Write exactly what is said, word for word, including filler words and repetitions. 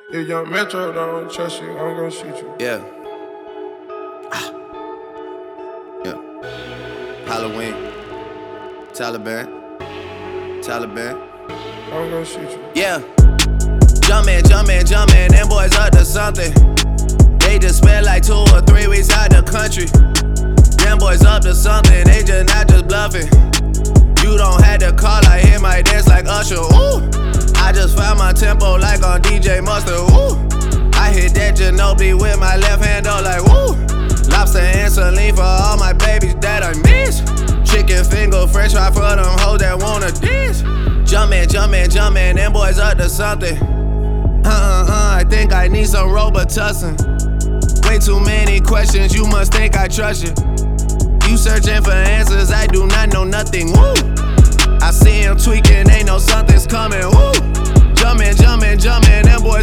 If young Metro don't trust you, I'm gonna shoot you. Yeah. Ah. Yeah. Halloween. Taliban. Taliban. I'm gonna shoot you. Yeah. Jumpin', jumpin', jumpin', them boys up to something. They just spent like two or three weeks out the country. Them boys up to something, they just not just bluffing. You don't have to call, I hear my dance like Usher, ooh. I just found my tempo like on D J Mustard, ooh. I hit that Ginobili with my left hand, though, like woo. Lobster and saline for all my babies that I miss. Chicken finger, french fry for them hoes that wanna dance. Jumpin', jumpin', jumpin', them boys up to something. Uh-uh-uh, I think I need some Robitussin. Way too many questions, you must think I trust you. You searching for answers, I do not know nothing, woo. I see him tweaking, they know something's coming, woo. Jumpin', jumpin', jumpin', them boys